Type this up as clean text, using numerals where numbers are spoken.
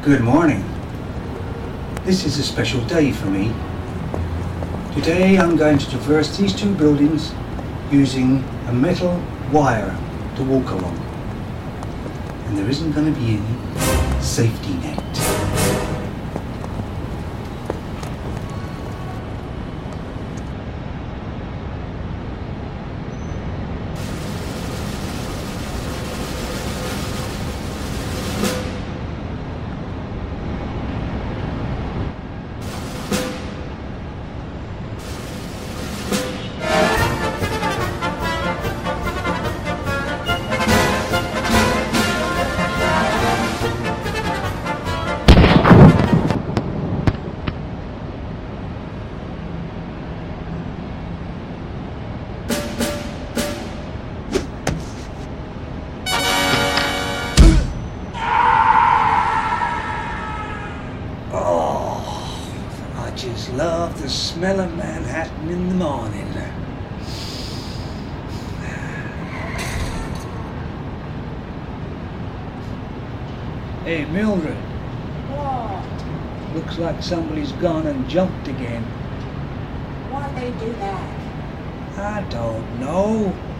Good morning. This is a special day for me. Today I'm going to traverse these two buildings using a metal wire to walk along. And there isn't going to be any safety net. I just love the smell of Manhattan in the morning. Hey, Mildred. What? Looks like somebody's gone and jumped again. Why'd they do that? I don't know.